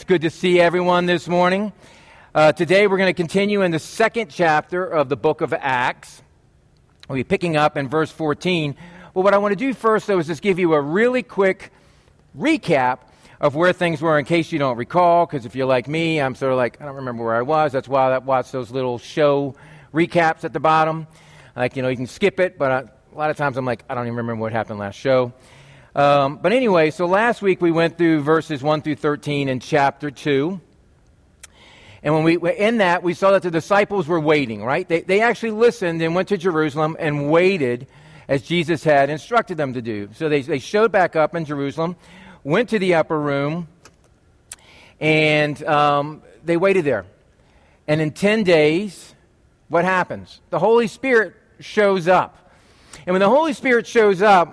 good to see everyone this morning. Today we're going to continue in the second chapter of the book of Acts. We'll be picking up in verse 14. But what I want to do first, though, is just give you a really quick recap of where things were in case you don't recall, because if you're like me, I'm sort of like, I don't remember where I was. That's why I watch those little show recaps at the bottom. Like, you can skip it, but a lot of times I'm like, I don't even remember what happened last show. But anyway, so last week we went through verses 1 through 13 in chapter 2. And when we were in that, we saw that the disciples were waiting, right? They actually listened and went to Jerusalem and waited as Jesus had instructed them to do. So they showed back up in Jerusalem, went to the upper room, and they waited there. And in 10 days, what happens? The Holy Spirit shows up. And when the Holy Spirit shows up,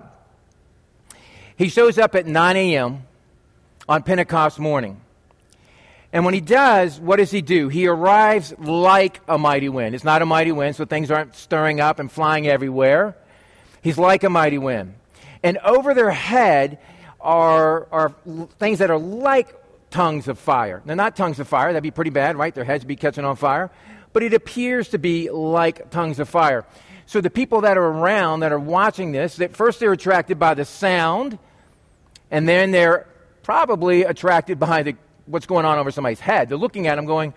he shows up at 9 a.m. on Pentecost morning. And when he does, what does he do? He arrives like a mighty wind. It's not a mighty wind, so things aren't stirring up and flying everywhere. He's like a mighty wind. And over their head are things that are like tongues of fire. They're not tongues of fire. That'd be pretty bad, right? Their heads would be catching on fire. But it appears to be like tongues of fire. So the people that are around, that are watching this, at first they're attracted by the sound, and then they're probably attracted by what's going on over somebody's head. They're looking at them going,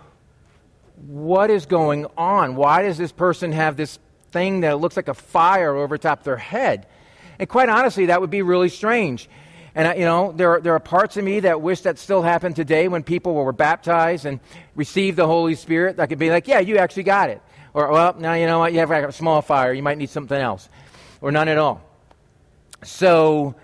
what is going on? Why does this person have this thing that looks like a fire over top their head? And quite honestly, that would be really strange. And, there are parts of me that wish that still happened today when people were baptized and received the Holy Spirit. That could be like, yeah, you actually got it. Or, well, now you know what? You have a small fire. You might need something else. Or none at all. So,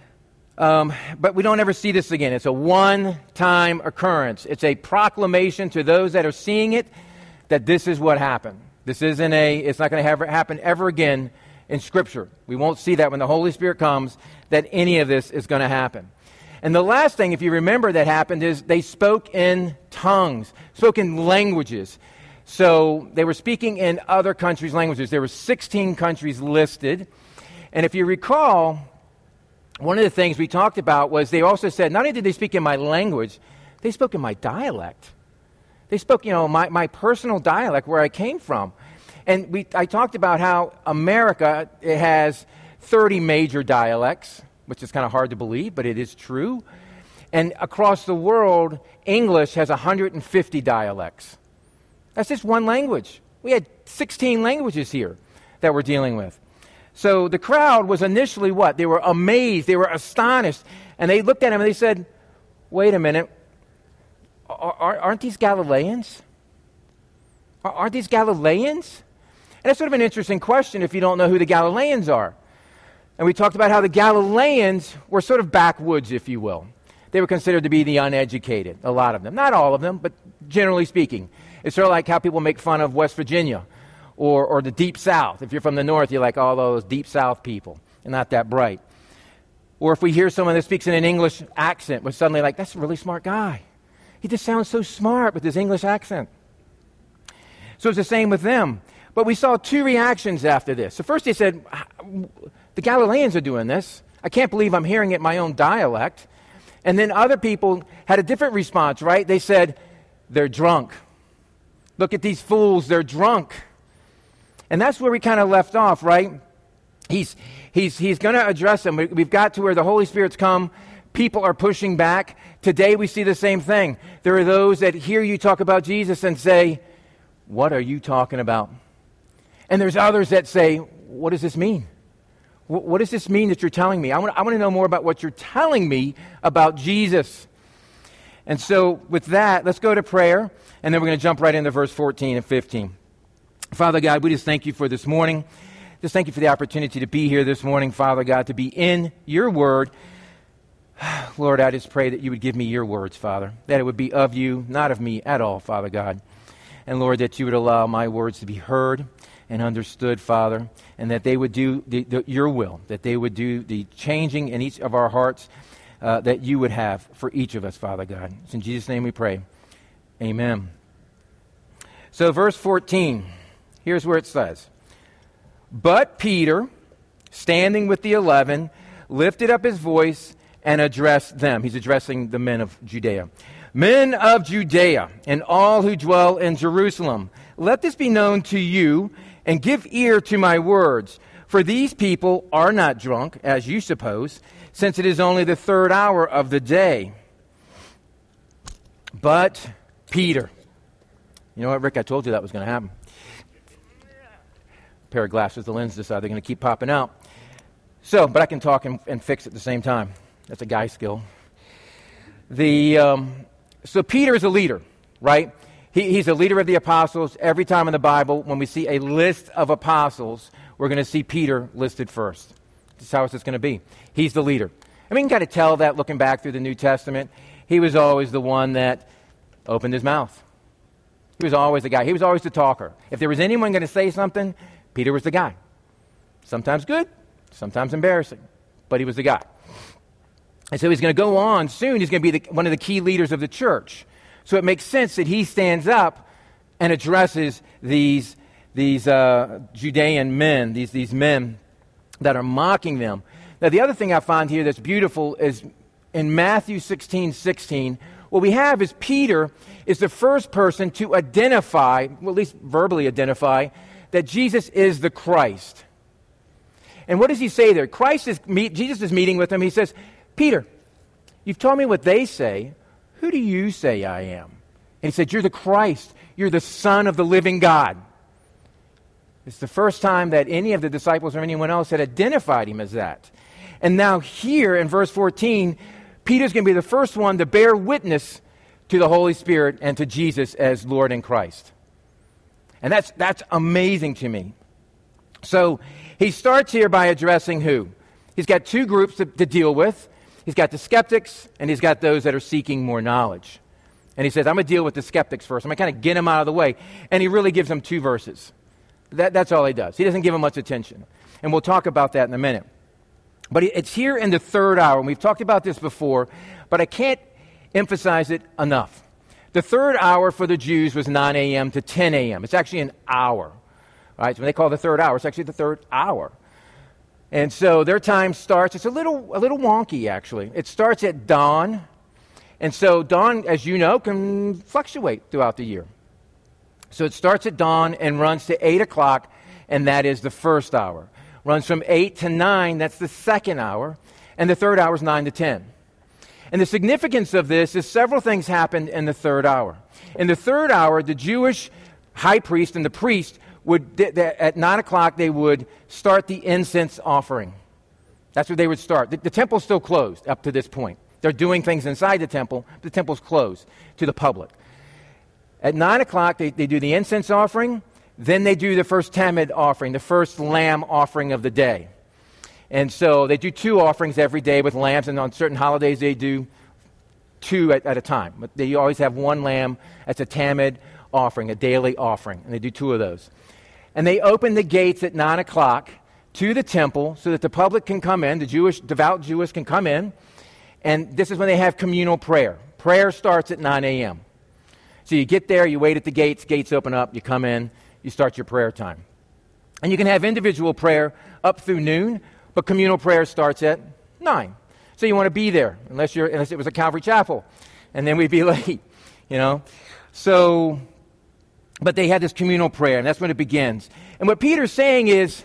but we don't ever see this again. It's a one-time occurrence. It's a proclamation to those that are seeing it that this is what happened. It's not going to happen ever again in Scripture. We won't see that when the Holy Spirit comes, that any of this is going to happen. And the last thing, if you remember, that happened is they spoke in tongues, spoke in languages. So they were speaking in other countries' languages. There were 16 countries listed. And if you recall, one of the things we talked about was they also said, not only did they speak in my language, they spoke in my dialect. They spoke, my personal dialect where I came from. And I talked about how America, it has 30 major dialects, which is kind of hard to believe, but it is true. And across the world, English has 150 dialects. That's just one language. We had 16 languages here that we're dealing with. So the crowd was initially what? They were amazed. They were astonished. And they looked at him and they said, wait a minute. Aren't these Galileans? Aren't these Galileans? And that's sort of an interesting question if you don't know who the Galileans are. And we talked about how the Galileans were sort of backwoods, if you will. They were considered to be the uneducated, a lot of them. Not all of them, but generally speaking. It's sort of like how people make fun of West Virginia or the Deep South. If you're from the North, you're like, all those Deep South people. They're not that bright. Or if we hear someone that speaks in an English accent, we're suddenly like, that's a really smart guy. He just sounds so smart with his English accent. So it's the same with them. But we saw two reactions after this. So first they said, the Galileans are doing this. I can't believe I'm hearing it in my own dialect. And then other people had a different response, right? They said, they're drunk. Look at these fools, they're drunk. And that's where we kind of left off, right? He's going to address them. We've got to where the Holy Spirit's come. People are pushing back. Today we see the same thing. There are those that hear you talk about Jesus and say, what are you talking about? And there's others that say, what does this mean? What does this mean that you're telling me? I want to know more about what you're telling me about Jesus. And so with that, let's go to prayer, and then we're going to jump right into verse 14 and 15. Father God, we just thank you for this morning. Just thank you for the opportunity to be here this morning, Father God, to be in your word. Lord, I just pray that you would give me your words, Father, that it would be of you, not of me at all, Father God. And Lord, that you would allow my words to be heard and understood, Father, and that they would do your will, that they would do the changing in each of our hearts that you would have for each of us, Father God. It's in Jesus' name we pray. Amen. So verse 14, here's where it says, but Peter, standing with the 11, lifted up his voice and addressed them. He's addressing the men of Judea. Men of Judea and all who dwell in Jerusalem, let this be known to you, and give ear to my words. For these people are not drunk, as you suppose, since it is only the third hour of the day. But Peter. You know what, Rick? I told you that was going to happen. A pair of glasses, the lens decided they're going to keep popping out. But I can talk and fix at the same time. That's a guy skill. So Peter is a leader, right? He's a leader of the apostles. Every time in the Bible, when we see a list of apostles, we're going to see Peter listed first. This is how it's going to be. He's the leader. I mean, you can kind of tell that looking back through the New Testament. He was always the one that opened his mouth. He was always the guy. He was always the talker. If there was anyone going to say something, Peter was the guy. Sometimes good, sometimes embarrassing, but he was the guy. And so he's going to go on soon. He's going to be one of the key leaders of the church. So it makes sense that he stands up and addresses these Judean men, these men that are mocking them. Now, the other thing I find here that's beautiful is in Matthew 16:16, what we have is Peter is the first person to identify, well, at least verbally identify, that Jesus is the Christ. And what does he say there? Jesus is meeting with him. He says, Peter, you've told me what they say. Who do you say I am? And he said, you're the Christ. You're the Son of the living God. It's the first time that any of the disciples or anyone else had identified him as that. And now here in verse 14, Peter's going to be the first one to bear witness to the Holy Spirit and to Jesus as Lord and Christ. And that's amazing to me. So he starts here by addressing who? He's got two groups to deal with. He's got the skeptics, and he's got those that are seeking more knowledge. And he says, I'm going to deal with the skeptics first. I'm going to kind of get them out of the way. And he really gives them two verses. That's all he does. He doesn't give them much attention. And we'll talk about that in a minute. But it's here in the third hour, and we've talked about this before, but I can't emphasize it enough. The third hour for the Jews was 9 a.m. to 10 a.m. It's actually an hour. Right? So when they call it the third hour, it's actually the third hour. And so their time starts, it's a little wonky, actually. It starts at dawn. And so dawn, as you know, can fluctuate throughout the year. So it starts at dawn and runs to 8 o'clock, and that is the first hour. Runs from 8 to 9, that's the second hour. And the third hour is 9 to 10. And the significance of this is several things happened in the third hour. In the third hour, the Jewish high priest and the priest at 9 o'clock, they would start the incense offering. That's where they would start. The temple's still closed up to this point. They're doing things inside the temple. The temple's closed to the public. At 9 o'clock, they do the incense offering. Then they do the first tamid offering, the first lamb offering of the day. And so they do 2 offerings every day with lambs, and on certain holidays they do 2 at a time. But they always have 1 lamb as a tamid offering, a daily offering, and they do 2 of those. And they open the gates at 9 o'clock to the temple so that the public can come in, devout Jewish can come in, and this is when they have communal prayer. Prayer starts at 9 a.m. So you get there, you wait at the gates open up, you come in, you start your prayer time. And you can have individual prayer up through noon, but communal prayer starts at 9. So you want to be there, unless it was a Calvary Chapel, and then we'd be late, you know. So, but they had this communal prayer, and that's when it begins. And what Peter's saying is,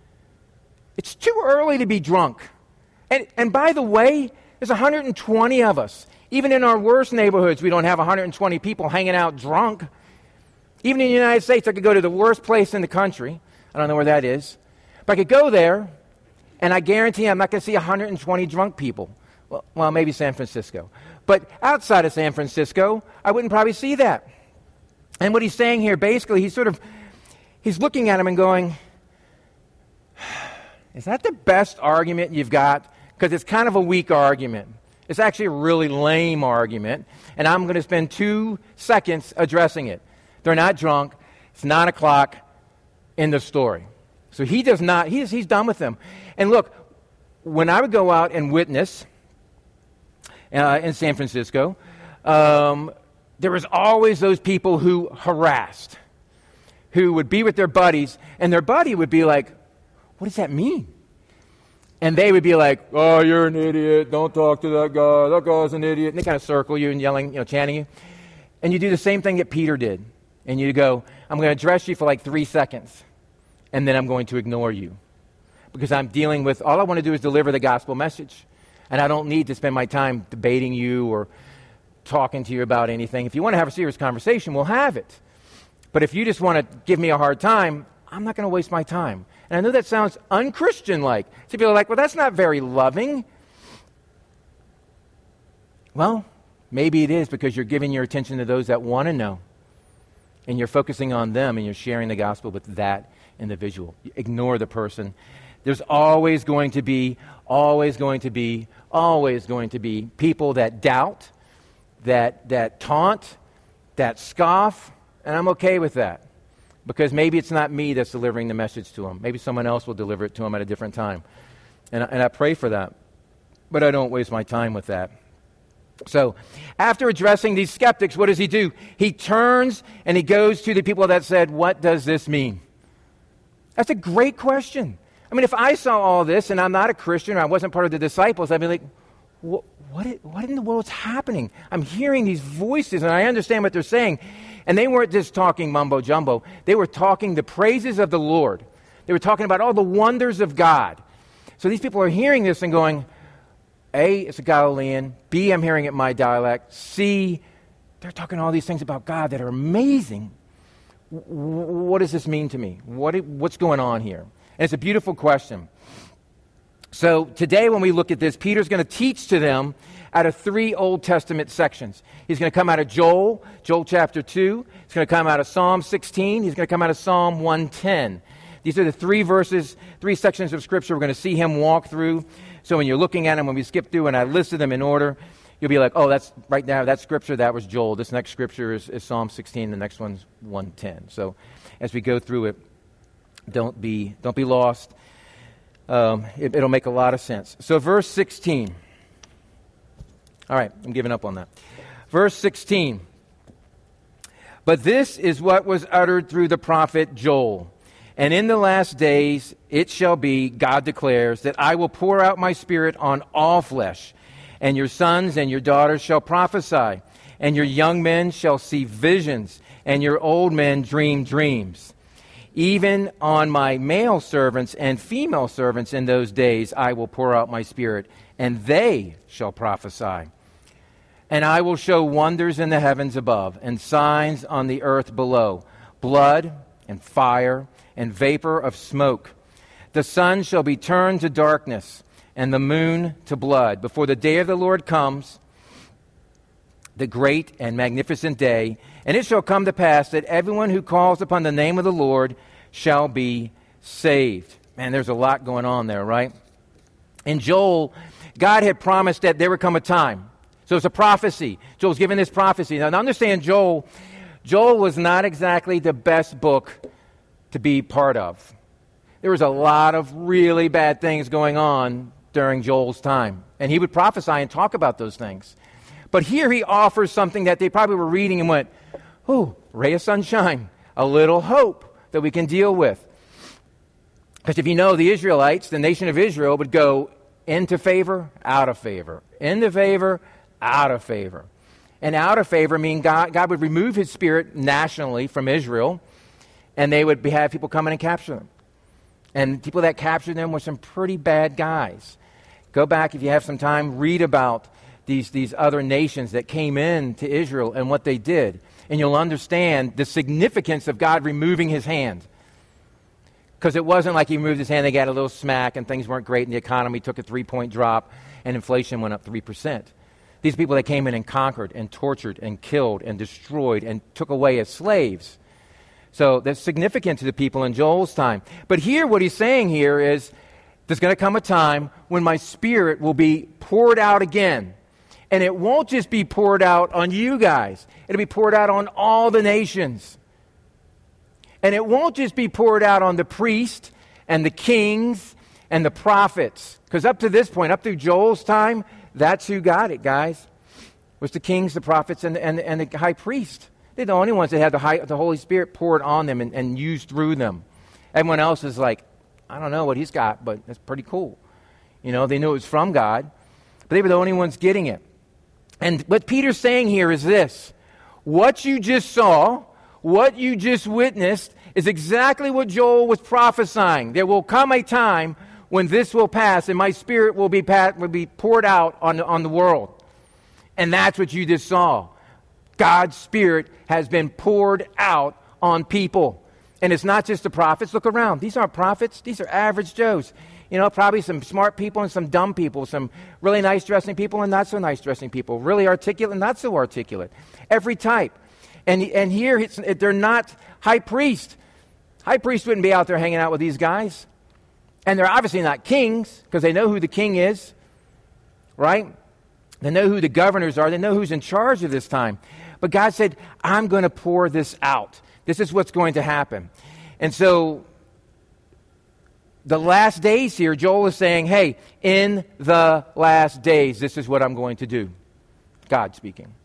it's too early to be drunk. And by the way, there's 120 of us. Even in our worst neighborhoods, we don't have 120 people hanging out drunk. Even in the United States, I could go to the worst place in the country. I don't know where that is. But I could go there, and I guarantee I'm not going to see 120 drunk people. Well, maybe San Francisco. But outside of San Francisco, I wouldn't probably see that. And what he's saying here, basically, he's looking at him and going, is that the best argument you've got? Because it's kind of a weak argument. It's actually a really lame argument, and I'm going to spend 2 seconds addressing it. They're not drunk. It's 9 o'clock in the story. So he does not, he's done with them. And look, when I would go out and witness in San Francisco, there was always those people who harassed, who would be with their buddies, and their buddy would be like, what does that mean? And they would be like, oh, you're an idiot. Don't talk to that guy. That guy's an idiot. And they kind of circle you and yelling, chanting you. And you do the same thing that Peter did. And you go, I'm going to address you for like 3 seconds. And then I'm going to ignore you. Because I'm dealing with, all I want to do is deliver the gospel message. And I don't need to spend my time debating you or talking to you about anything. If you want to have a serious conversation, we'll have it. But if you just want to give me a hard time, I'm not going to waste my time. And I know that sounds unchristian-like. So people are like, well, that's not very loving. Well, maybe it is because you're giving your attention to those that want to know. And you're focusing on them and you're sharing the gospel with that individual. You ignore the person. There's always going to be people that doubt, that taunt, that scoff, and I'm okay with that. Because maybe it's not me that's delivering the message to them. Maybe someone else will deliver it to them at a different time. And I pray for that. But I don't waste my time with that. So after addressing these skeptics, what does he do? He turns and he goes to the people that said, what does this mean? That's a great question. I mean, if I saw all this and I'm not a Christian or I wasn't part of the disciples, I'd be like, what in the world is happening? I'm hearing these voices and I understand what they're saying. And they weren't just talking mumbo jumbo. They were talking the praises of the Lord. They were talking about all the wonders of God. So these people are hearing this and going, A, it's a Galilean. B, I'm hearing it in my dialect. C, they're talking all these things about God that are amazing. What does this mean to me? What's going on here? And it's a beautiful question. So today when we look at this, Peter's going to teach to them out of 3 Old Testament sections. He's going to come out of Joel chapter 2. He's going to come out of Psalm 16. He's going to come out of Psalm 110. These are the 3 sections of Scripture we're going to see him walk through. So when you're looking at them, when we skip through and I listed them in order, you'll be like, oh, that's right now, that Scripture, that was Joel. This next Scripture is Psalm 16. The next one's 110. So as we go through it, don't be lost. It'll make a lot of sense. So verse 16. All right, I'm giving up on that. Verse 16. But this is what was uttered through the prophet Joel. And in the last days it shall be, God declares, that I will pour out my Spirit on all flesh, and your sons and your daughters shall prophesy, and your young men shall see visions, and your old men dream dreams. Even on my male servants and female servants in those days I will pour out my Spirit, and they shall prophesy. And I will show wonders in the heavens above, and signs on the earth below, blood and fire and vapor of smoke. The sun shall be turned to darkness, and the moon to blood, before the day of the Lord comes, the great and magnificent day. And it shall come to pass that everyone who calls upon the name of the Lord shall be saved. Man, there's a lot going on there, right? In Joel, God had promised that there would come a time. So it's a prophecy. Joel's given this prophecy. Now understand, Joel was not exactly the best book to be part of. There was a lot of really bad things going on during Joel's time. And he would prophesy and talk about those things. But here he offers something that they probably were reading and went, oh, ray of sunshine, a little hope that we can deal with. Because if you know the Israelites, the nation of Israel would go into favor, out of favor. Into favor, out of favor. And out of favor meaning God would remove his Spirit nationally from Israel, and they would have people come in and capture them. And people that captured them were some pretty bad guys. Go back, if you have some time, read about these other nations that came in to Israel and what they did. And you'll understand the significance of God removing his hand. Because it wasn't like he removed his hand, they got a little smack, and things weren't great, and the economy took a 3-point drop, and inflation went up 3%. These people that came in and conquered and tortured and killed and destroyed and took away as slaves. So that's significant to the people in Joel's time. But here, what he's saying here is, there's going to come a time when my Spirit will be poured out again. And it won't just be poured out on you guys. It'll be poured out on all the nations. And it won't just be poured out on the priest and the kings and the prophets. Because up to this point, up through Joel's time, that's who got it, guys. Was the kings, the prophets, and the high priest. They're the only ones that had the Holy Spirit poured on them and used through them. Everyone else is like, I don't know what he's got, but that's pretty cool. They knew it was from God, but they were the only ones getting it. And what Peter's saying here is this: what you just saw, what you just witnessed, is exactly what Joel was prophesying. There will come a time when this will pass, and my Spirit will be poured out on the world. And that's what you just saw. God's Spirit has been poured out on people. And it's not just the prophets. Look around. These aren't prophets. These are average Joes. Probably some smart people and some dumb people, some really nice-dressing people and not so nice-dressing people, really articulate and not so articulate. Every type. And here, they're not high priests. High priests wouldn't be out there hanging out with these guys. And they're obviously not kings, because they know who the king is, right? They know who the governors are. They know who's in charge of this time. But God said, I'm going to pour this out. This is what's going to happen. And so the last days here, Joel is saying, hey, in the last days, this is what I'm going to do. God speaking.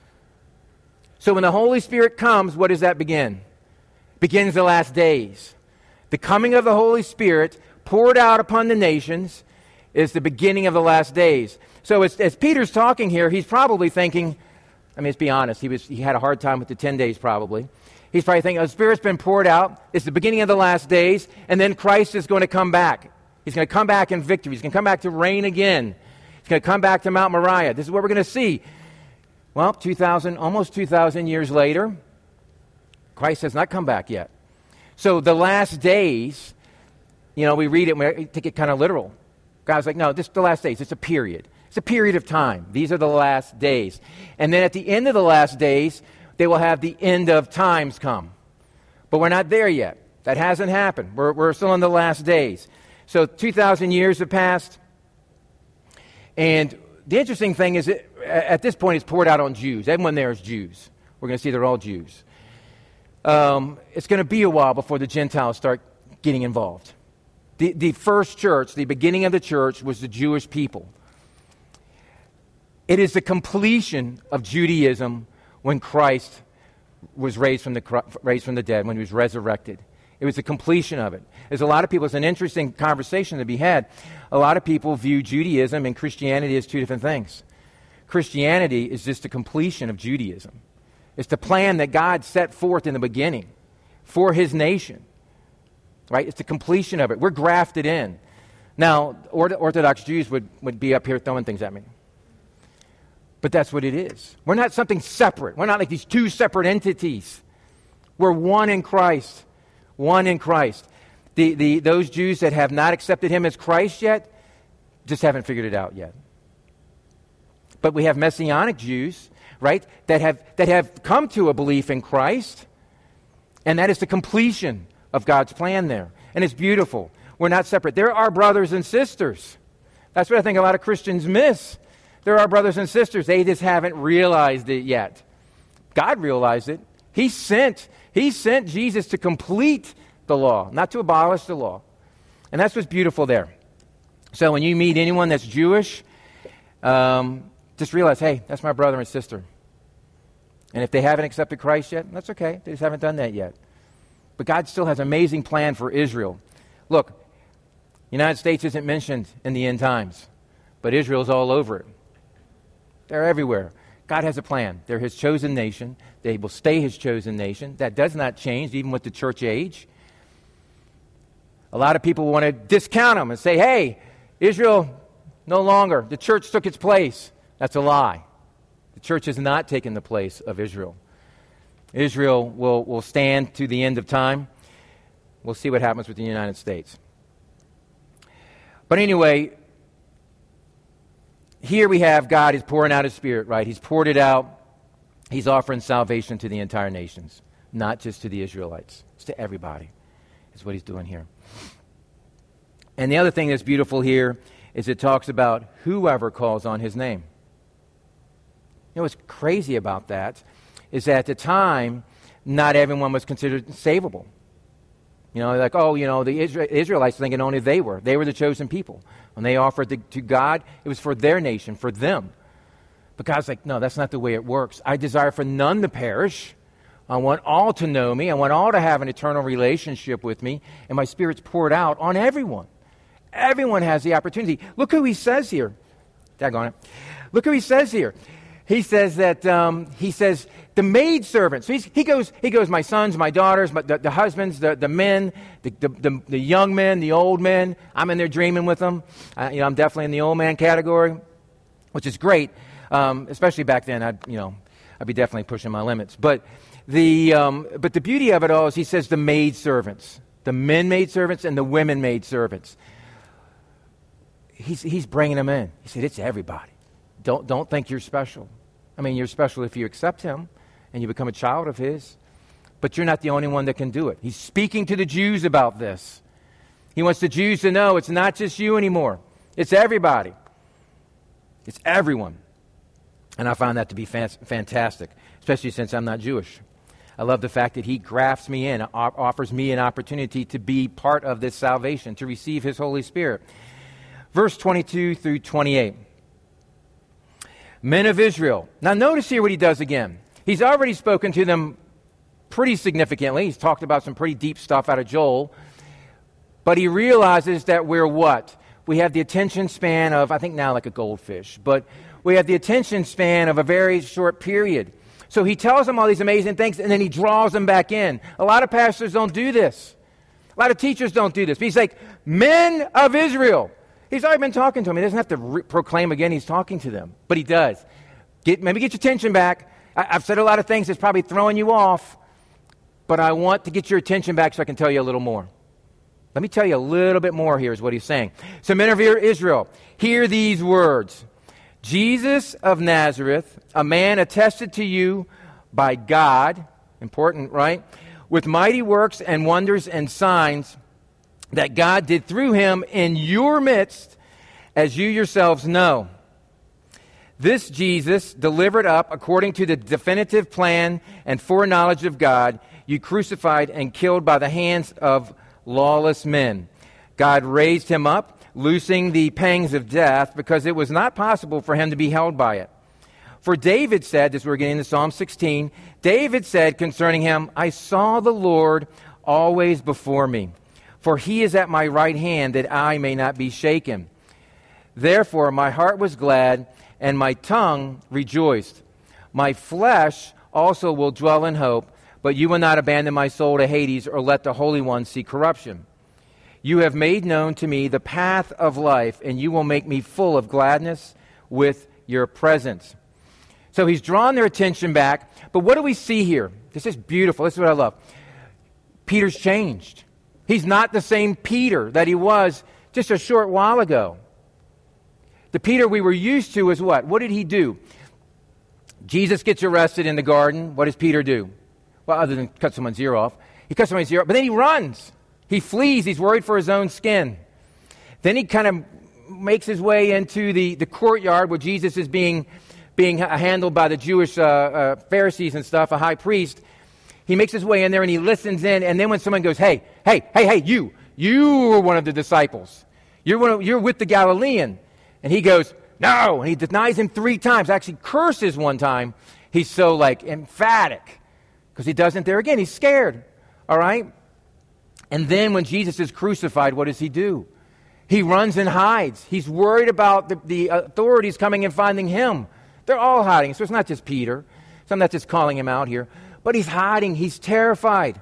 So when the Holy Spirit comes, what does that begin? Begins the last days. The coming of the Holy Spirit poured out upon the nations is the beginning of the last days. So as Peter's talking here, he's probably thinking, let's be honest, he had a hard time with the 10 days probably. He's probably thinking, the Spirit's been poured out. It's the beginning of the last days. And then Christ is going to come back. He's going to come back in victory. He's going to come back to reign again. He's going to come back to Mount Moriah. This is what we're going to see. Well, almost 2,000 years later, Christ has not come back yet. So the last days, we read it and we take it kind of literal. God's like, no, this is the last days. It's a period. It's a period of time. These are the last days. And then at the end of the last days, they will have the end of times come. But we're not there yet. That hasn't happened. We're still in the last days. So 2,000 years have passed. And the interesting thing is that at this point it's poured out on Jews. Everyone there is Jews. We're going to see they're all Jews. It's going to be a while before the Gentiles start getting involved. The first church, the beginning of the church, was the Jewish people. It is the completion of Judaism when Christ was raised from the dead, when he was resurrected. It was the completion of it. There's a lot of people, it's an interesting conversation to be had. A lot of people view Judaism and Christianity as two different things. Christianity is just the completion of Judaism. It's the plan that God set forth in the beginning for his nation. Right? It's the completion of it. We're grafted in. Now, Orthodox Jews would be up here throwing things at me. But that's what it is. We're not something separate. We're not like these two separate entities. We're one in Christ. One in Christ. Those Jews that have not accepted him as Christ yet just haven't figured it out yet. But we have Messianic Jews, right, that have come to a belief in Christ, and that is the completion of God's plan there. And it's beautiful. We're not separate. There are brothers and sisters. That's what I think a lot of Christians miss. There are brothers and sisters. They just haven't realized it yet. God realized it. He sent Jesus to complete the law, not to abolish the law. And that's what's beautiful there. So when you meet anyone that's Jewish, just realize, hey, that's my brother and sister. And if they haven't accepted Christ yet, that's okay. They just haven't done that yet. But God still has an amazing plan for Israel. Look, the United States isn't mentioned in the end times, but Israel's all over it. They're everywhere. God has a plan. They're his chosen nation. They will stay his chosen nation. That does not change, even with the church age. A lot of people want to discount them and say, hey, Israel no longer. The church took its place. That's a lie. The church has not taken the place of Israel. Israel will stand to the end of time. We'll see what happens with the United States. But anyway, here we have God is pouring out his Spirit, right? He's poured it out. He's offering salvation to the entire nations, not just to the Israelites. It's to everybody. Is what he's doing here. And the other thing that's beautiful here is it talks about whoever calls on his name. You know what's crazy about that is that at the time, not everyone was considered savable. You know, like, the Israelites thinking only they were. They were the chosen people. When they offered to God, it was for their nation, for them. But God's like, no, that's not the way it works. I desire for none to perish. I want all to know me. I want all to have an eternal relationship with me. And my Spirit's poured out on everyone. Everyone has the opportunity. Look who he says here. Daggone it. Look who he says here. He says that, the maidservants. So he goes, my sons, my daughters, the husbands, the men, the young men, the old men. I'm in there dreaming with them. I'm definitely in the old man category, which is great. Especially back then, I'd be definitely pushing my limits. But the beauty of it all is he says the maidservants, the men maidservants and the women maidservants. He's bringing them in. He said, it's everybody. Don't think you're special. I mean, you're special if you accept him and you become a child of his. But you're not the only one that can do it. He's speaking to the Jews about this. He wants the Jews to know it's not just you anymore. It's everybody. It's everyone. And I find that to be fantastic, especially since I'm not Jewish. I love the fact that he grafts me in, offers me an opportunity to be part of this salvation, to receive his Holy Spirit. Verse 22 through 28. Men of Israel. Now notice here what he does again. He's already spoken to them pretty significantly. He's talked about some pretty deep stuff out of Joel. But he realizes that we're what? We have the attention span of, I think now like a goldfish, but we have the attention span of a very short period. So he tells them all these amazing things, and then he draws them back in. A lot of pastors don't do this. A lot of teachers don't do this. But he's like, men of Israel. He's already been talking to them. He doesn't have to proclaim again he's talking to them. But he does. Maybe get your attention back. I've said a lot of things that's probably throwing you off, but I want to get your attention back so I can tell you a little more. Let me tell you a little bit more here is what he's saying. So men of Israel, hear these words. Jesus of Nazareth, a man attested to you by God, important, right? With mighty works and wonders and signs that God did through him in your midst, as you yourselves know. This Jesus, delivered up according to the definitive plan and foreknowledge of God, you crucified and killed by the hands of lawless men. God raised him up, loosing the pangs of death, because it was not possible for him to be held by it. For David said, as we're getting into Psalm 16, David said concerning him, I saw the Lord always before me, for he is at my right hand that I may not be shaken. Therefore my heart was glad, and my tongue rejoiced. My flesh also will dwell in hope, but you will not abandon my soul to Hades or let the Holy One see corruption. You have made known to me the path of life, and you will make me full of gladness with your presence. So he's drawn their attention back. But what do we see here? This is beautiful. This is what I love. Peter's changed. He's not the same Peter that he was just a short while ago. The Peter we were used to is what? What did he do? Jesus gets arrested in the garden. What does Peter do? Well, other than cut someone's ear off. He cuts someone's ear off, but then he runs. He flees. He's worried for his own skin. Then he kind of makes his way into the courtyard where Jesus is being handled by the Jewish Pharisees and stuff, a high priest. He makes his way in there and he listens in. And then when someone goes, hey, you were one of the disciples. You're with the Galilean. And he goes, no. And he denies him 3 times, actually curses one time. He's so emphatic because he doesn't there again. He's scared. All right. And then when Jesus is crucified, what does he do? He runs and hides. He's worried about the authorities coming and finding him. They're all hiding. So it's not just Peter. So I'm not just calling him out here. But he's hiding. He's terrified.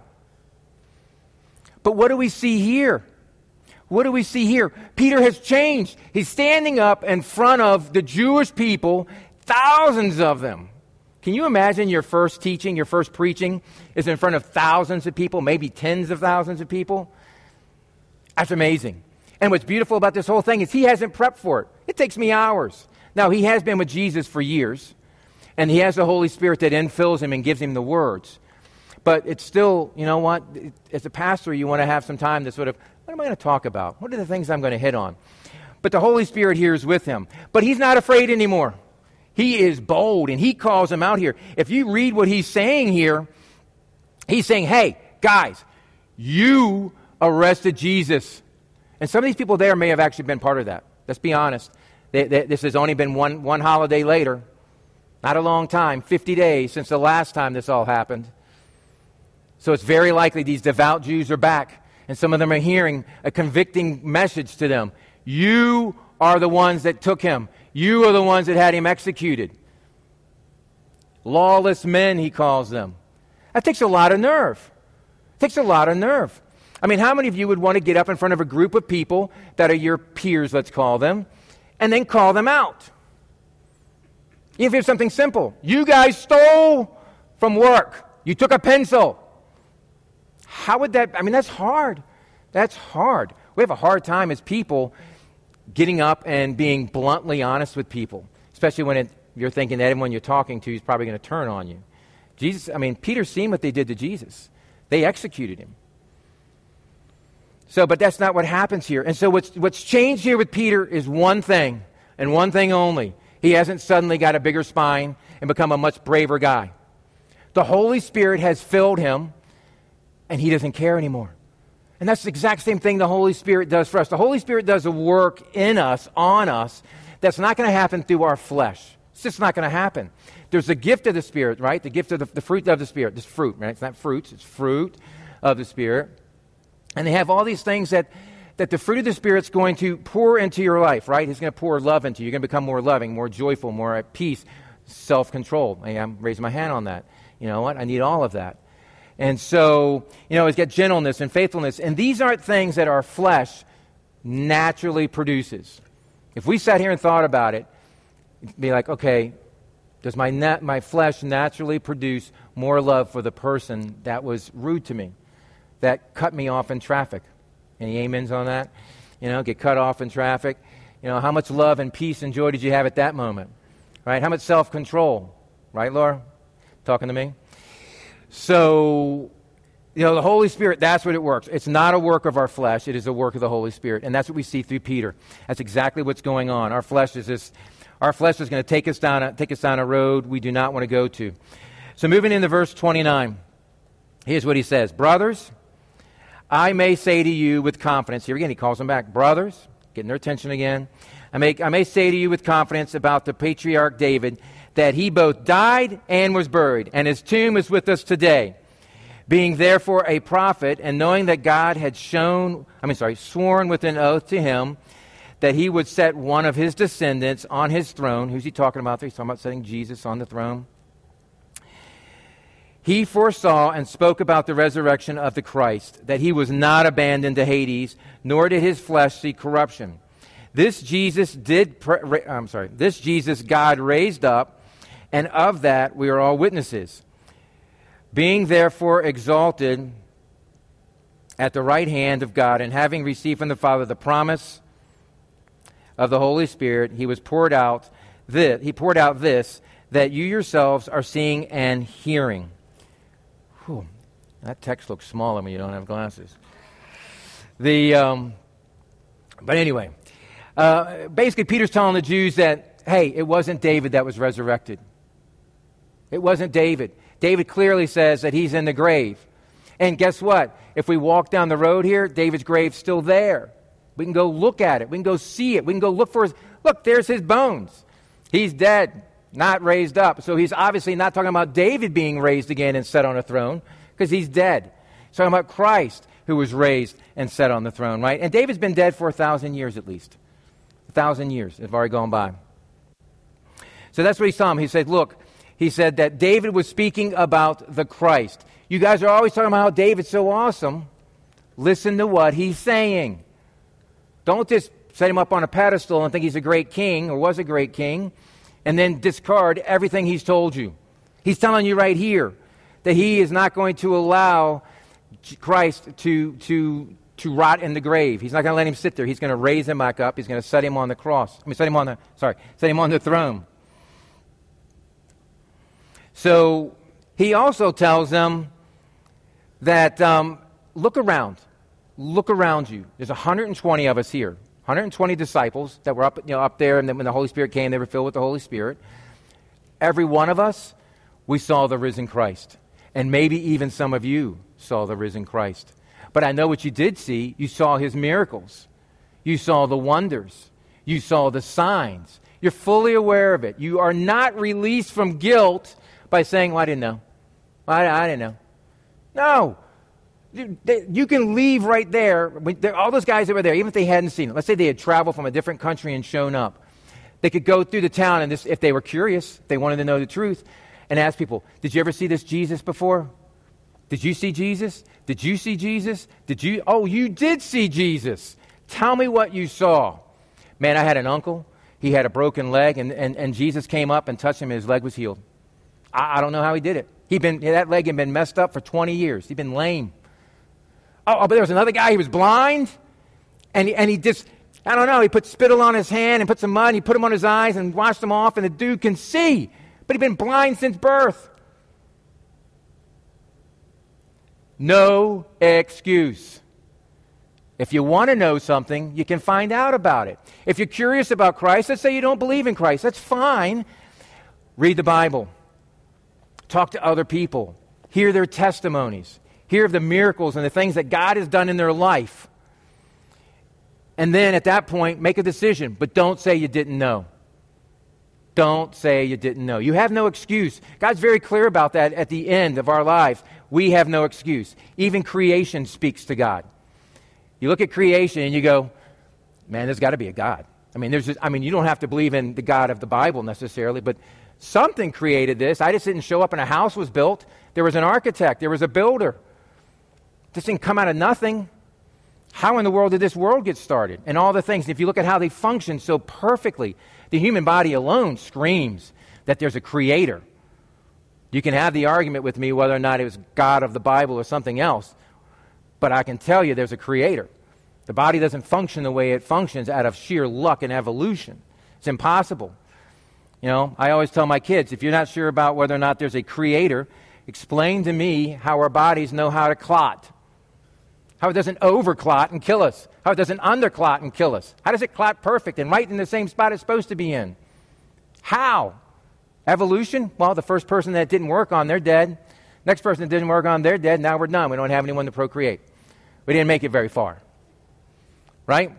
But what do we see here? What do we see here? Peter has changed. He's standing up in front of the Jewish people, thousands of them. Can you imagine your first teaching, your first preaching is in front of thousands of people, maybe tens of thousands of people? That's amazing. And what's beautiful about this whole thing is he hasn't prepped for it. It takes me hours. Now, he has been with Jesus for years, and he has the Holy Spirit that infills him and gives him the words. But it's still, you know what, as a pastor, you want to have some time to sort of, what am I going to talk about? What are the things I'm going to hit on? But the Holy Spirit here is with him. But he's not afraid anymore. He is bold, and he calls him out here. If you read what he's saying here, he's saying, hey, guys, you arrested Jesus. And some of these people there may have actually been part of that. Let's be honest. This has only been one holiday later. Not a long time, 50 days since the last time this all happened. So it's very likely these devout Jews are back. And some of them are hearing a convicting message to them. You are the ones that took him. You are the ones that had him executed. Lawless men, he calls them. That takes a lot of nerve. It takes a lot of nerve. I mean, how many of you would want to get up in front of a group of people that are your peers, let's call them, and then call them out? Even if it's something simple. You guys stole from work. You took a pencil. How would that, I mean, that's hard. That's hard. We have a hard time as people getting up and being bluntly honest with people, especially when you're thinking that everyone you're talking to is probably going to turn on you. Peter's seen what they did to Jesus. They executed him. But that's not what happens here. And so what's changed here with Peter is one thing, and one thing only. He hasn't suddenly got a bigger spine and become a much braver guy. The Holy Spirit has filled him, and he doesn't care anymore. And that's the exact same thing the Holy Spirit does for us. The Holy Spirit does a work in us, on us, that's not going to happen through our flesh. It's just not going to happen. There's the gift of the Spirit, right? The gift of the fruit of the Spirit. This fruit, right? It's not fruits, it's fruit of the Spirit. And they have all these things that the fruit of the Spirit's going to pour into your life, right? He's going to pour love into you. You're going to become more loving, more joyful, more at peace, self-control. I'm raising my hand on that. You know what? I need all of that. And so, it's got gentleness and faithfulness. And these aren't things that our flesh naturally produces. If we sat here and thought about it, it'd be like, okay, does my flesh naturally produce more love for the person that was rude to me, that cut me off in traffic? Any amens on that? Get cut off in traffic. How much love and peace and joy did you have at that moment? Right? How much self-control? Right, Laura? Talking to me? So, the Holy Spirit, that's what it works. It's not a work of our flesh. It is a work of the Holy Spirit. And that's what we see through Peter. That's exactly what's going on. Our flesh is going to take us down a road we do not want to go to. So moving into verse 29, here's what he says. Brothers, I may say to you with confidence, here again he calls them back, brothers, getting their attention again. I may say to you with confidence about the patriarch David, that he both died and was buried, and his tomb is with us today. Being therefore a prophet, and knowing that God had sworn with an oath to him that he would set one of his descendants on his throne. Who's he talking about there? He's talking about setting Jesus on the throne. He foresaw and spoke about the resurrection of the Christ, that he was not abandoned to Hades, nor did his flesh see corruption. This Jesus God raised up, and of that we are all witnesses. Being therefore exalted at the right hand of God, and having received from the Father the promise of the Holy Spirit, he poured out this, that you yourselves are seeing and hearing. Whew, that text looks smaller when you don't have glasses. But anyway, basically Peter's telling the Jews that, hey, it wasn't David that was resurrected. It wasn't David. David clearly says that he's in the grave. And guess what? If we walk down the road here, David's grave's still there. We can go look at it. We can go see it. We can go look for look, there's his bones. He's dead, not raised up. So he's obviously not talking about David being raised again and set on a throne, because he's dead. He's talking about Christ, who was raised and set on the throne, right? And David's been dead for 1,000 years at least. 1,000 years have already gone by. So that's what he saw him. He said, look, he said that David was speaking about the Christ. You guys are always talking about how David's so awesome. Listen to what he's saying. Don't just set him up on a pedestal and think he's a great king or was a great king and then discard everything he's told you. He's telling you right here that he is not going to allow Christ to rot in the grave. He's not going to let him sit there. He's going to raise him back up. He's going to set him on the set him on the throne. So he also tells them that look around you. There's 120 of us here, 120 disciples that were up there, and then when the Holy Spirit came, they were filled with the Holy Spirit. Every one of us, we saw the risen Christ, and maybe even some of you saw the risen Christ. But I know what you did see. You saw his miracles. You saw the wonders. You saw the signs. You're fully aware of it. You are not released from guilt by saying, well, I didn't know. I didn't know. No. You can leave right there. All those guys that were there, even if they hadn't seen it, let's say they had traveled from a different country and shown up, they could go through the town and if they were curious, they wanted to know the truth, and ask people, did you ever see this Jesus before? Did you see Jesus? Did you see Jesus? Oh, you did see Jesus. Tell me what you saw. Man, I had an uncle. He had a broken leg, and Jesus came up and touched him, and his leg was healed. I don't know how he did it. That leg had been messed up for 20 years. He'd been lame. Oh, but there was another guy, he was blind, and he just, I don't know, he put spittle on his hand and put some mud, and he put them on his eyes and washed them off, and the dude can see, but he'd been blind since birth. No excuse. If you want to know something, you can find out about it. If you're curious about Christ, let's say you don't believe in Christ, that's fine. Read the Bible. Talk to other people. Hear their testimonies. Hear of the miracles and the things that God has done in their life. And then at that point, make a decision. But don't say you didn't know. Don't say you didn't know. You have no excuse. God's very clear about that at the end of our lives. We have no excuse. Even creation speaks to God. You look at creation and you go, man, there's got to be a God. You don't have to believe in the God of the Bible necessarily, but something created this. I just didn't show up and a house was built. There was an architect. There was a builder. This didn't come out of nothing. How in the world did this world get started? And all the things. And if you look at how they function so perfectly, the human body alone screams that there's a creator. You can have the argument with me whether or not it was God of the Bible or something else, but I can tell you there's a creator. The body doesn't function the way it functions out of sheer luck and evolution. It's impossible. I always tell my kids, if you're not sure about whether or not there's a creator, explain to me how our bodies know how to clot. How it doesn't overclot and kill us. How it doesn't underclot and kill us. How does it clot perfect and right in the same spot it's supposed to be in? How? Evolution? Well, the first person that didn't work on, they're dead. Next person that didn't work on, they're dead. Now we're done. We don't have anyone to procreate. We didn't make it very far. Right?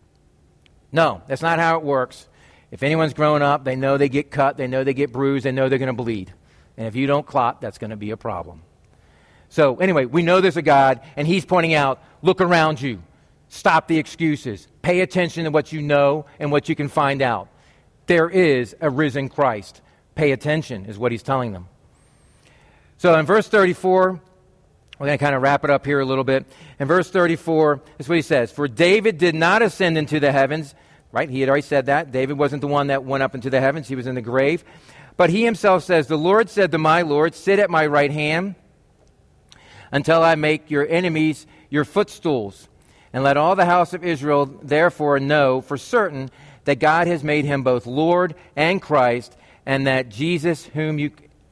No, that's not how it works. If anyone's grown up, they know they get cut, they know they get bruised, they know they're going to bleed. And if you don't clot, that's going to be a problem. So anyway, we know there's a God, and he's pointing out, look around you. Stop the excuses. Pay attention to what you know and what you can find out. There is a risen Christ. Pay attention is what he's telling them. So in verse 34, we're going to kind of wrap it up here a little bit. In verse 34, this is what he says. For David did not ascend into the heavens. Right? He had already said that. David wasn't the one that went up into the heavens. He was in the grave. But he himself says, the Lord said to my Lord, sit at my right hand until I make your enemies your footstools. And let all the house of Israel therefore know for certain that God has made him both Lord and Christ, and that Jesus whom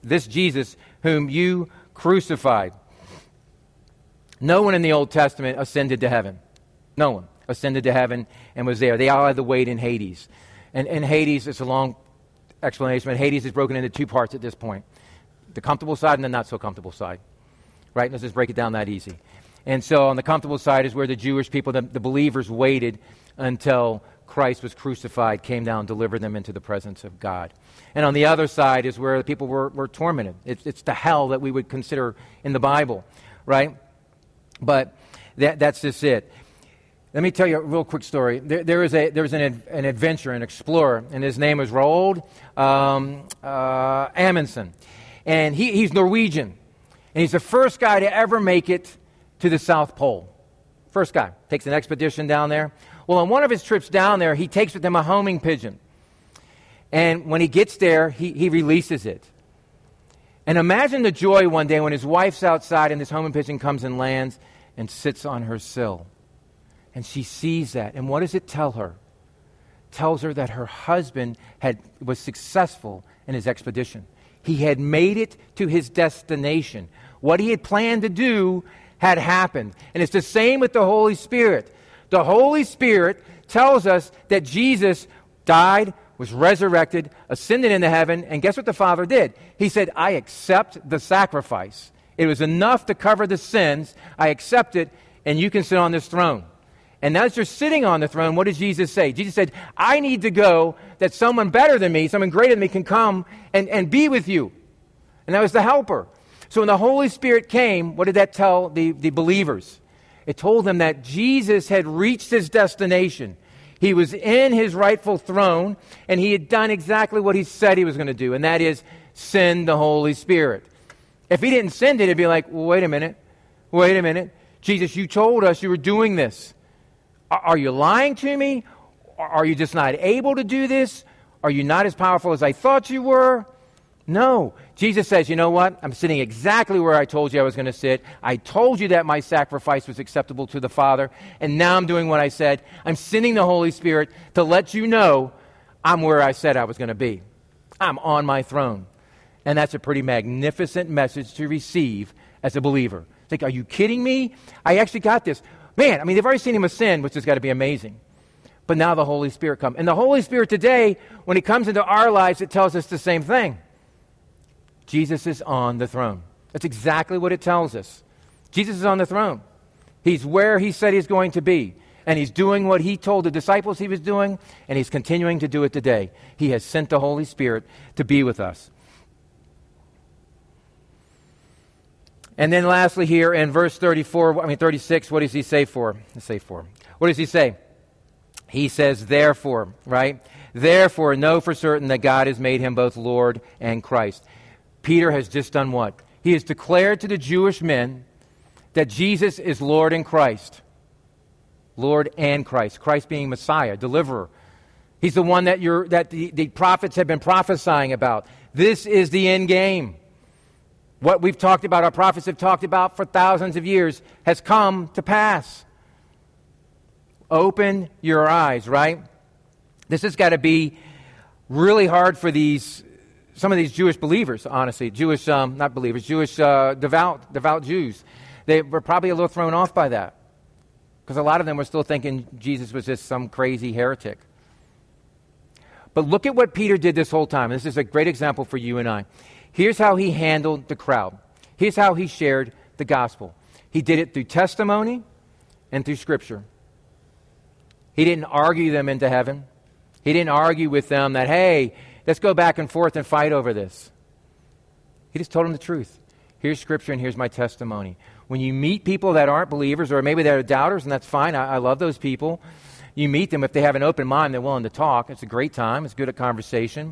you crucified. No one in the Old Testament ascended to heaven. No one ascended to heaven and was there. They all had to wait in Hades. And Hades, it's a long explanation, but Hades is broken into two parts at this point. The comfortable side and the not so comfortable side. Right? Let's just break it down that easy. And so on the comfortable side is where the Jewish people, the believers, waited until Christ was crucified, came down, delivered them into the presence of God. And on the other side is where the people were tormented. It's the hell that we would consider in the Bible, right? But that's just it. Let me tell you a real quick story. There was an adventurer, an explorer, and his name was Roald Amundsen. And he's Norwegian. And he's the first guy to ever make it to the South Pole. First guy. Takes an expedition down there. Well, on one of his trips down there, he takes with him a homing pigeon. And when he gets there, he releases it. And imagine the joy one day when his wife's outside and this homing pigeon comes and lands and sits on her sill. And she sees that. And what does it tell her? It tells her that her husband was successful in his expedition. He had made it to his destination. What he had planned to do had happened. And it's the same with the Holy Spirit. The Holy Spirit tells us that Jesus died, was resurrected, ascended into heaven, and guess what the Father did? He said, I accept the sacrifice. It was enough to cover the sins. I accept it, and you can sit on this throne. And as you're sitting on the throne, what did Jesus say? Jesus said, I need to go that someone better than me, someone greater than me can come and be with you. And that was the helper. So when the Holy Spirit came, what did that tell the believers? It told them that Jesus had reached his destination. He was in his rightful throne, and he had done exactly what he said he was going to do, and that is send the Holy Spirit. If he didn't send it, it'd be like, well, wait a minute. Jesus, you told us you were doing this. Are you lying to me? Are you just not able to do this? Are you not as powerful as I thought you were? No. Jesus says, you know what? I'm sitting exactly where I told you I was going to sit. I told you that my sacrifice was acceptable to the Father, and now I'm doing what I said. I'm sending the Holy Spirit to let you know I'm where I said I was going to be. I'm on my throne. And that's a pretty magnificent message to receive as a believer. It's like, are you kidding me? I actually got this. Man, I mean, they've already seen him ascend, which has got to be amazing. But now the Holy Spirit comes. And the Holy Spirit today, when he comes into our lives, it tells us the same thing. Jesus is on the throne. That's exactly what it tells us. Jesus is on the throne. He's where he said he's going to be. And he's doing what he told the disciples he was doing, and he's continuing to do it today. He has sent the Holy Spirit to be with us. And then lastly here in verse 36, what does he say for? What does he say? He says, therefore, right? Therefore, know for certain that God has made him both Lord and Christ. Peter has just done what? He has declared to the Jewish men that Jesus is Lord and Christ. Lord and Christ. Christ being Messiah, deliverer. He's the one that the prophets have been prophesying about. This is the end game. What we've talked about, our prophets have talked about for thousands of years, has come to pass. Open your eyes, right? This has got to be really hard for some of these Jewish believers, honestly. Jewish devout Jews. They were probably a little thrown off by that. Because a lot of them were still thinking Jesus was just some crazy heretic. But look at what Peter did this whole time. This is a great example for you and I. Here's how he handled the crowd. Here's how he shared the gospel. He did it through testimony and through Scripture. He didn't argue them into heaven. He didn't argue with them that, hey, let's go back and forth and fight over this. He just told them the truth. Here's Scripture and here's my testimony. When you meet people that aren't believers, or maybe they're doubters, and that's fine. I love those people. You meet them. If they have an open mind, they're willing to talk. It's a great time. It's good at conversation.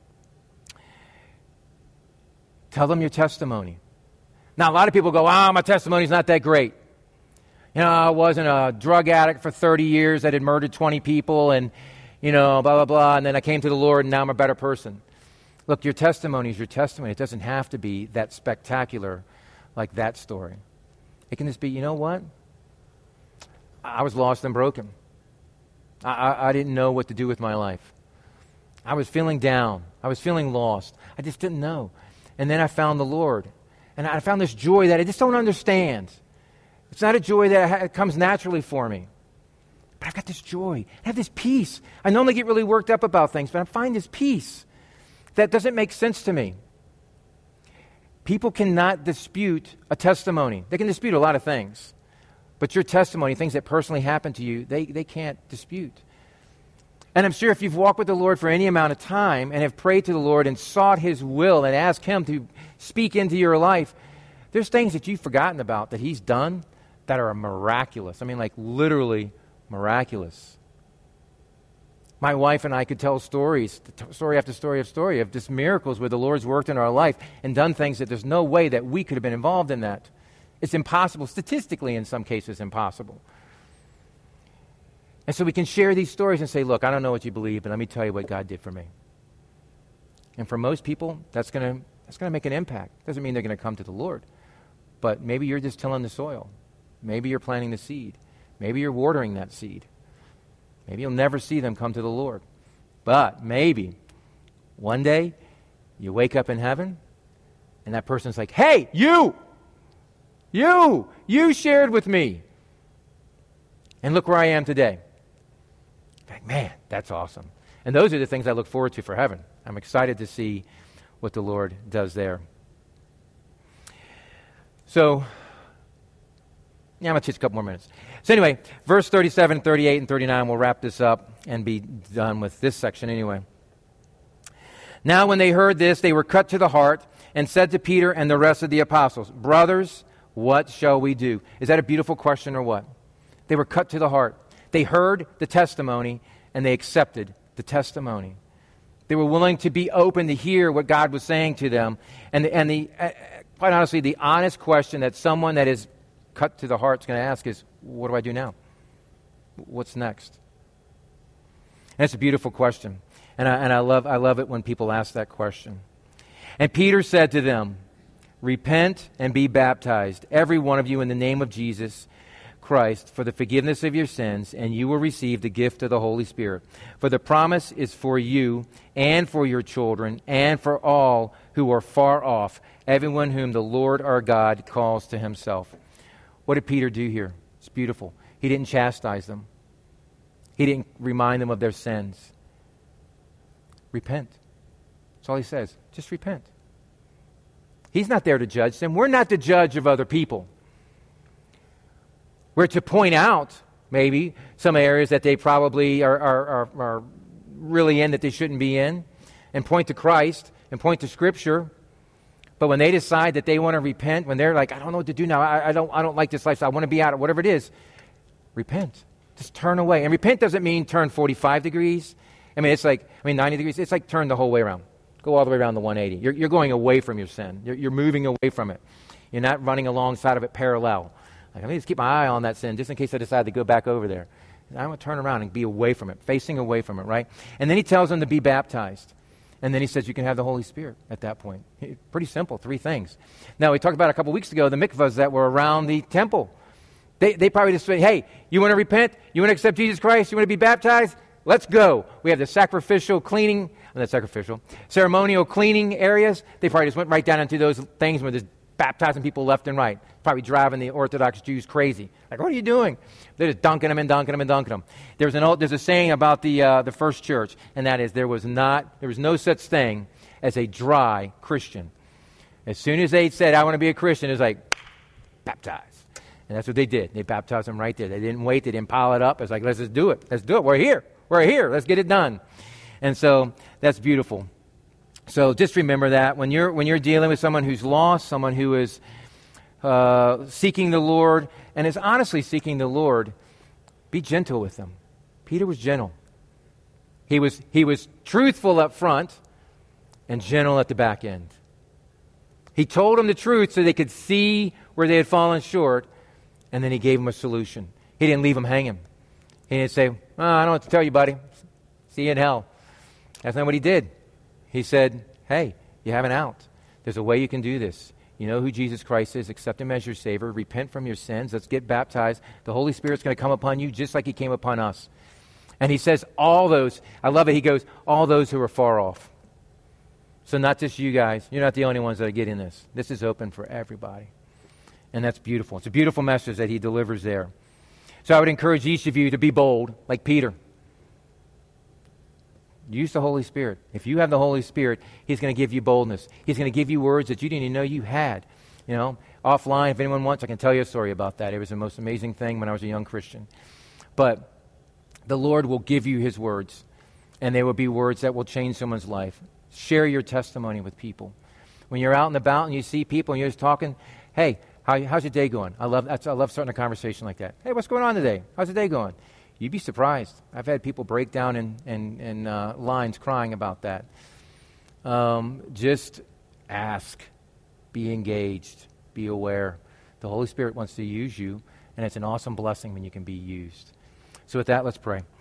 Tell them your testimony. Now, a lot of people go, my testimony's not that great. You know, I wasn't a drug addict for 30 years that had murdered 20 people and, blah, blah, blah, and then I came to the Lord and now I'm a better person. Look, your testimony is your testimony. It doesn't have to be that spectacular like that story. It can just be, you know what? I was lost and broken. I didn't know what to do with my life. I was feeling down. I was feeling lost. I just didn't know. And then I found the Lord. And I found this joy that I just don't understand. It's not a joy that comes naturally for me. But I've got this joy. I have this peace. I normally get really worked up about things, but I find this peace that doesn't make sense to me. People cannot dispute a testimony. They can dispute a lot of things. But your testimony, things that personally happen to you, they can't dispute. And I'm sure if you've walked with the Lord for any amount of time and have prayed to the Lord and sought His will and asked Him to speak into your life, there's things that you've forgotten about that He's done that are miraculous. I mean, like literally miraculous. My wife and I could tell stories, story after story of story of just miracles where the Lord's worked in our life and done things that there's no way that we could have been involved in that. It's impossible, statistically in some cases impossible. And so we can share these stories and say, look, I don't know what you believe, but let me tell you what God did for me. And for most people, that's going to make an impact. Doesn't mean they're going to come to the Lord. But maybe you're just tilling the soil. Maybe you're planting the seed. Maybe you're watering that seed. Maybe you'll never see them come to the Lord. But maybe one day you wake up in heaven and that person's like, hey, you shared with me. And look where I am today. Like, man, that's awesome. And those are the things I look forward to for heaven. I'm excited to see what the Lord does there. So, I'm going to teach a couple more minutes. So anyway, verse 37, 38, and 39, we'll wrap this up and be done with this section anyway. Now when they heard this, they were cut to the heart, and said to Peter and the rest of the apostles, "Brothers, what shall we do?" Is that a beautiful question or what? They were cut to the heart. They heard the testimony and they accepted the testimony. They were willing to be open to hear what God was saying to them. And quite honestly, the honest question that someone that is cut to the heart is going to ask is, what do I do now? What's next? And it's a beautiful question. And I love it when people ask that question. And Peter said to them, "Repent and be baptized, every one of you, in the name of Jesus Christ, for the forgiveness of your sins, and you will receive the gift of the Holy Spirit. For the promise is for you and for your children and for all who are far off, everyone whom the Lord our God calls to himself." What did Peter do here? It's beautiful. He didn't chastise them. He didn't remind them of their sins. Repent. That's all he says. Just repent. He's not there to judge them. We're not the judge of other people. We're to point out, maybe, some areas that they probably are really in that they shouldn't be in, and point to Christ and point to Scripture. But when they decide that they want to repent, when they're like, "I don't know what to do now. I don't like this lifestyle. I want to be out of whatever it is," repent. Just turn away. And repent doesn't mean turn 45 degrees. It's like 90 degrees. It's like turn the whole way around. Go all the way around the 180. You're going away from your sin. You're moving away from it. You're not running alongside of it parallel. Like, let me just keep my eye on that sin just in case I decide to go back over there. I want to turn around and be away from it, facing away from it, right? And then he tells them to be baptized. And then he says you can have the Holy Spirit at that point. Pretty simple, 3 things. Now, we talked about a couple weeks ago the mikvahs that were around the temple. They probably just say, "Hey, you want to repent? You want to accept Jesus Christ? You want to be baptized? Let's go." We have the ceremonial cleaning areas. They probably just went right down into those things where there's baptizing people left and right. Probably driving the Orthodox Jews crazy. Like, what are you doing? They're just dunking them and dunking them and dunking them. There's a saying about the first church, and that is there was no such thing as a dry Christian. As soon as they said, "I want to be a Christian," it was like, baptize. And that's what they did. They baptized them right there. They didn't wait. They didn't pile it up. It's like, let's just do it. Let's do it. We're here. Let's get it done. And so that's beautiful. So just remember that when you're dealing with someone who's lost, someone who is seeking the Lord and is honestly seeking the Lord, be gentle with them. Peter was gentle. He was truthful up front and gentle at the back end. He told them the truth so they could see where they had fallen short, and then he gave them a solution. He didn't leave them hanging. He didn't say, "I don't know what to tell you, buddy. See you in hell." That's not what he did. He said, "Hey, you have an out. There's a way you can do this. You know who Jesus Christ is. Accept him as your Savior. Repent from your sins. Let's get baptized. The Holy Spirit's going to come upon you just like he came upon us." And he says, all those, I love it, he goes, all those who are far off. So not just you guys. You're not the only ones that are getting this. This is open for everybody. And that's beautiful. It's a beautiful message that he delivers there. So I would encourage each of you to be bold, like Peter. Use the Holy Spirit. If you have the Holy Spirit, he's going to give you boldness. He's going to give you words that you didn't even know you had. Offline, if anyone wants, I can tell you a story about that. It was the most amazing thing when I was a young Christian. But the Lord will give you his words, and they will be words that will change someone's life. Share your testimony with people. When you're out and about and you see people and you're just talking, "Hey, how's your day going?" I love starting a conversation like that. "Hey, what's going on today? How's the day going?" You'd be surprised. I've had people break down in lines crying about that. Just ask. Be engaged. Be aware. The Holy Spirit wants to use you, and it's an awesome blessing when you can be used. So with that, let's pray.